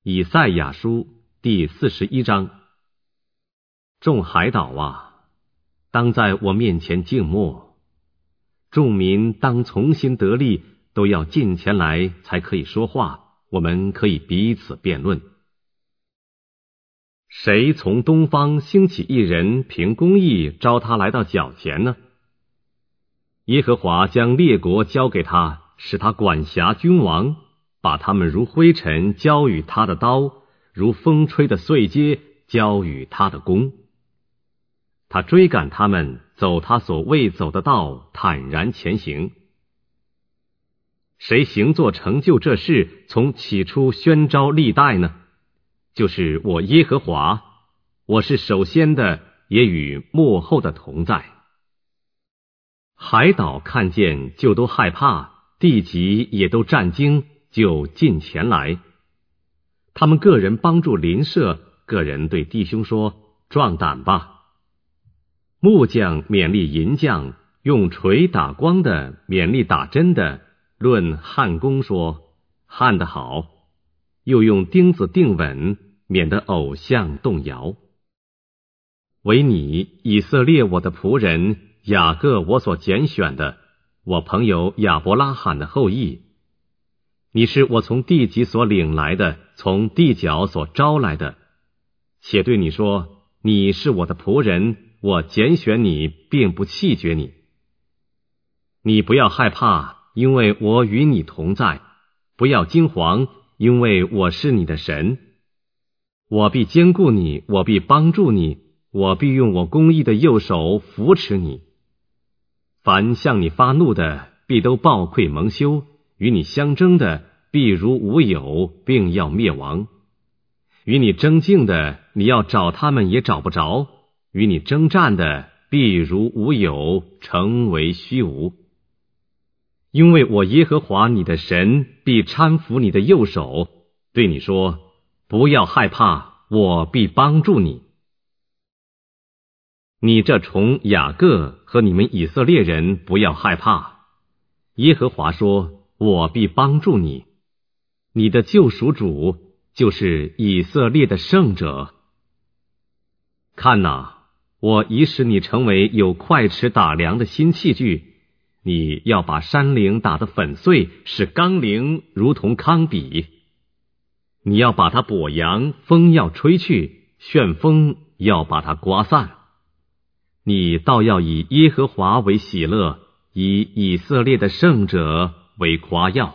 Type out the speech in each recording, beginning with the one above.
以赛亚书第41章。众海岛啊，当在我面前静默，众民当从心得力，都要近前来才可以说话，我们可以彼此辩论。谁从东方兴起一人，凭公义招他来到脚前呢？耶和华将列国交给他，使他管辖君王，把他们如灰尘交与他的刀，如风吹的碎秸交与他的弓。他追赶他们，走他所未走的道，坦然前行。谁行作成就这事，从起初宣召历代呢？就是我耶和华，我是首先的，也与末后的同在。海岛看见就都害怕，地极也都战惊，就近前来。他们个人帮助邻舍，个人对弟兄说：壮胆吧！木匠勉励银匠，用锤打光的勉励打针的，论焊工说：焊得好！又用钉子钉稳，免得偶像动摇。唯你以色列我的仆人，雅各我所拣选的，我朋友亚伯拉罕的后裔，你是我从地极所领来的，从地角所招来的。且对你说，你是我的仆人，我拣选你，并不弃绝你。你不要害怕，因为我与你同在；不要惊惶，因为我是你的神。我必坚固你，我必帮助你，我必用我公义的右手扶持你。凡向你发怒的，必都暴溃蒙羞；与你相争的，必如无有，并要灭亡。与你争竞的，你要找他们也找不着；与你征战的，必如无有，成为虚无。因为我耶和华你的神必搀扶你的右手，对你说：不要害怕，我必帮助你。你这虫雅各和你们以色列人不要害怕，耶和华说：我必帮助你。你的救赎主就是以色列的圣者。看哪，我已使你成为有快尺打量的新器具，你要把山陵打得粉碎，使冈陵如同糠秕。你要把它跛扬，风要吹去，旋风要把它刮散。你倒要以耶和华为喜乐，以以色列的圣者为夸耀。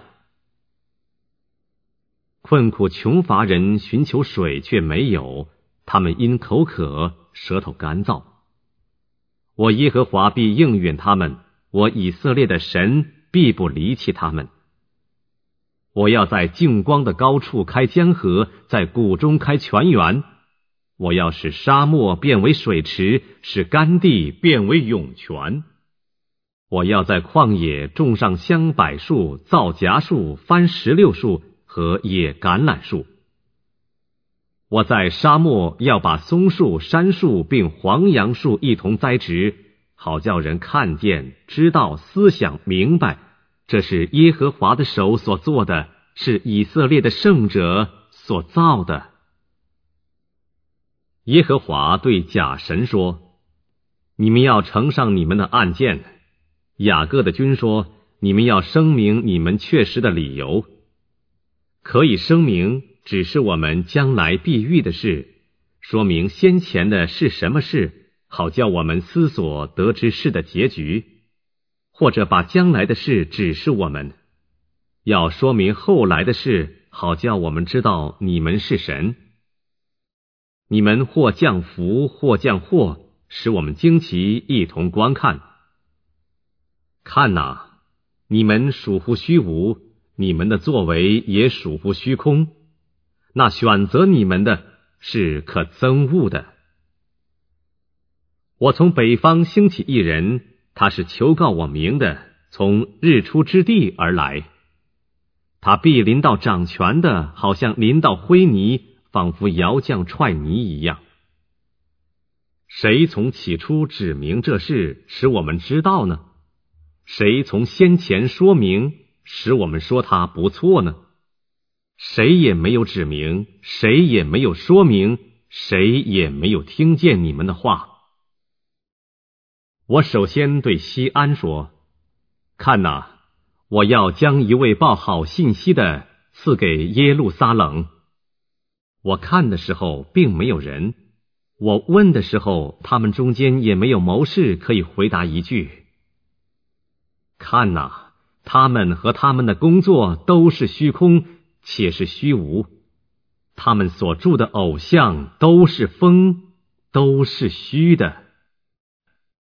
困苦穷乏人寻求水却没有，他们因口渴，舌头干燥。我耶和华必应允他们，我以色列的神必不离弃他们。我要在净光的高处开江河，在谷中开泉源。我要使沙漠变为水池，使干地变为涌泉。我要在旷野种上香柏树、皂荚树、番石榴树和野橄榄树。我在沙漠要把松树、杉树并黄杨树一同栽植，好叫人看见、知道、思想、明白，这是耶和华的手所做的，是以色列的圣者所造的。耶和华对假神说：你们要呈上你们的案件。雅各的君说：你们要声明你们确实的理由。可以声明，只是我们将来必遇的事，说明先前的是什么事，好叫我们思索得知事的结局；或者把将来的事指示我们，要说明后来的事，好叫我们知道你们是神。你们或降福，或降祸，使我们惊奇，一同观看。看哪，你们属乎虚无，你们的作为也属乎虚空。那选择你们的是可憎恶的。我从北方兴起一人，他是求告我名的，从日出之地而来。他必临到掌权的，好像临到灰泥，仿佛窑匠踹泥一样。谁从起初指明这事，使我们知道呢？谁从先前说明，使我们说他不错呢？ 谁也没有指明，谁也没有说明，谁也没有听见你们的话。我首先对西安说，看哪，我要将一位报好信息的赐给耶路撒冷。我看的时候并没有人，我问的时候，他们中间也没有谋士可以回答一句。看哪，他们和他们的工作都是虚空，且是虚无，他们所铸的偶像都是风，都是虚的。